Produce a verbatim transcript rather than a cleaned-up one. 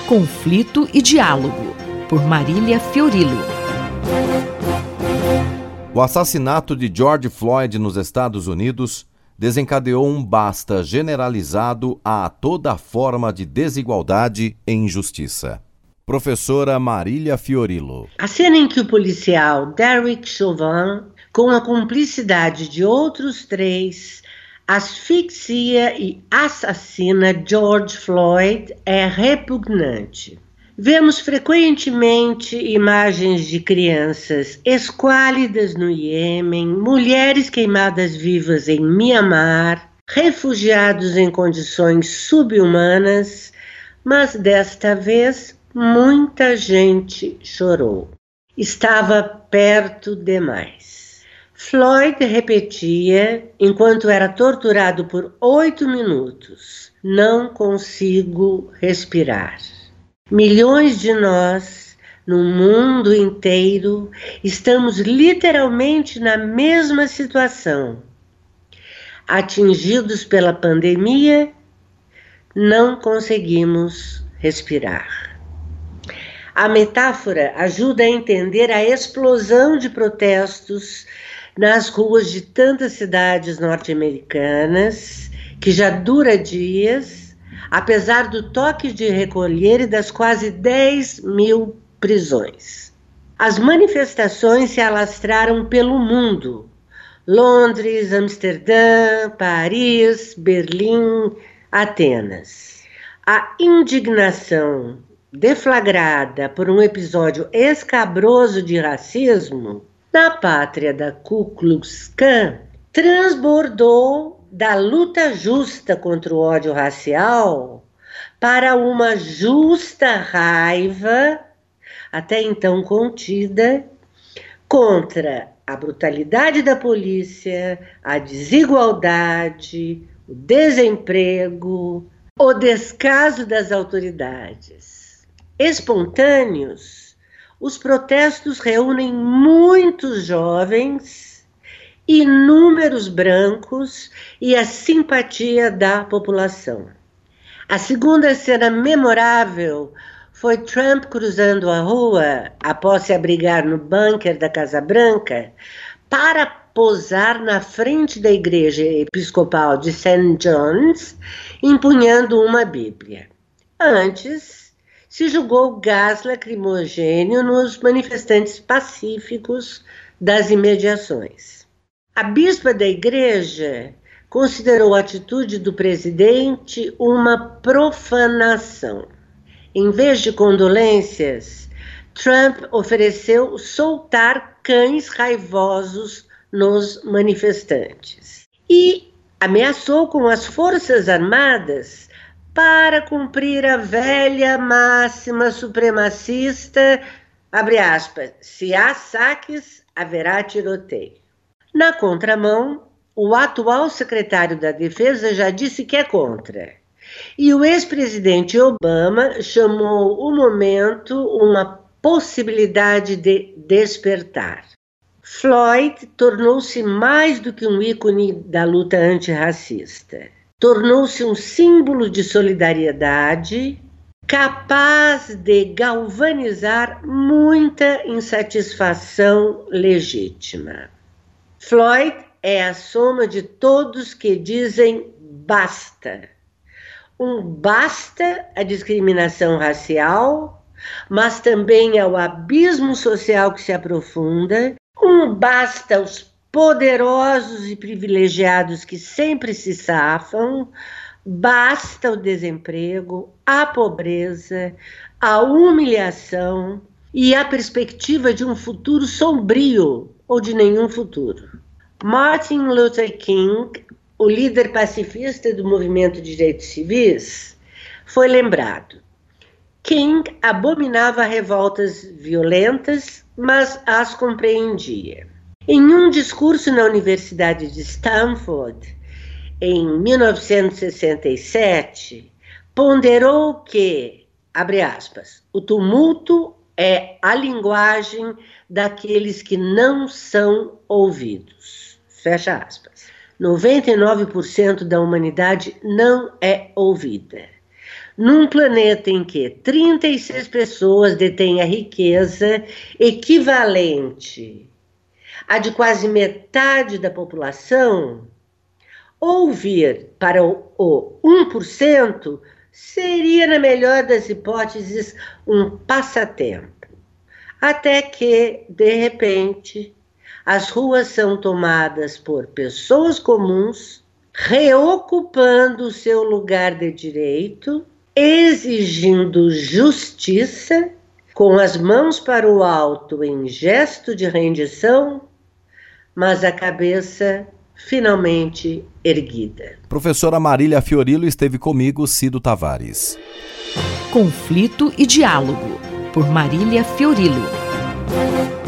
conflito e diálogo, por Marília Fiorillo. O assassinato de George Floyd nos Estados Unidos desencadeou um basta generalizado a toda forma de desigualdade e injustiça. Professora Marília Fiorillo. A cena em que o policial Derek Chauvin, com a cumplicidade de outros três, asfixia e assassina George Floyd é repugnante. Vemos frequentemente imagens de crianças esquálidas no Iêmen, mulheres queimadas vivas em Mianmar, refugiados em condições subhumanas, mas desta vez muita gente chorou. Estava perto demais. Floyd repetia, enquanto era torturado por oito minutos: "Não consigo respirar." Milhões de nós, no mundo inteiro, estamos literalmente na mesma situação. Atingidos pela pandemia, não conseguimos respirar. A metáfora ajuda a entender a explosão de protestos nas ruas de tantas cidades norte-americanas, que já dura dias, apesar do toque de recolher e das quase dez mil prisões. As manifestações se alastraram pelo mundo: Londres, Amsterdã, Paris, Berlim, Atenas. A indignação deflagrada por um episódio escabroso de racismo na pátria da Ku Klux Klan transbordou da luta justa contra o ódio racial para uma justa raiva, até então contida, contra a brutalidade da polícia, a desigualdade, o desemprego, o descaso das autoridades. Espontâneos, os protestos reúnem muitos jovens, inúmeros brancos e a simpatia da população. A segunda cena memorável foi Trump cruzando a rua, após se abrigar no bunker da Casa Branca, para posar na frente da igreja episcopal de Saint John's, empunhando uma Bíblia. Antes, se jogou gás lacrimogêneo nos manifestantes pacíficos das imediações. A bispa da igreja considerou a atitude do presidente uma profanação. Em vez de condolências, Trump ofereceu soltar cães raivosos nos manifestantes e ameaçou com as Forças Armadas para cumprir a velha máxima supremacista, abre aspas, "se há saques, haverá tiroteio." Na contramão, o atual secretário da Defesa já disse que é contra. E o ex-presidente Obama chamou o momento uma possibilidade de despertar. Floyd tornou-se mais do que um ícone da luta antirracista. Tornou-se um símbolo de solidariedade, capaz de galvanizar muita insatisfação legítima. Floyd é a soma de todos que dizem basta. Um basta à discriminação racial, mas também ao abismo social que se aprofunda, um basta aos poderosos e privilegiados que sempre se safam, basta o desemprego, a pobreza, a humilhação e a perspectiva de um futuro sombrio ou de nenhum futuro. Martin Luther King, o líder pacifista do movimento de direitos civis, foi lembrado. King abominava revoltas violentas, mas as compreendia. Em um discurso na Universidade de Stanford, em mil novecentos e sessenta e sete, ponderou que, abre aspas, "o tumulto é a linguagem daqueles que não são ouvidos." Fecha aspas. noventa e nove por cento da humanidade não é ouvida. num planeta em que trinta e seis pessoas detêm a riqueza equivalente à de quase metade da população, ouvir para o um por cento seria, na melhor das hipóteses, um passatempo. Até que, de repente, as ruas são tomadas por pessoas comuns, reocupando o seu lugar de direito, exigindo justiça, com as mãos para o alto em gesto de rendição, mas a cabeça finalmente erguida. Professora Marília Fiorilo esteve comigo, Cido Tavares. Conflito e Diálogo, por Marília Fiorilo.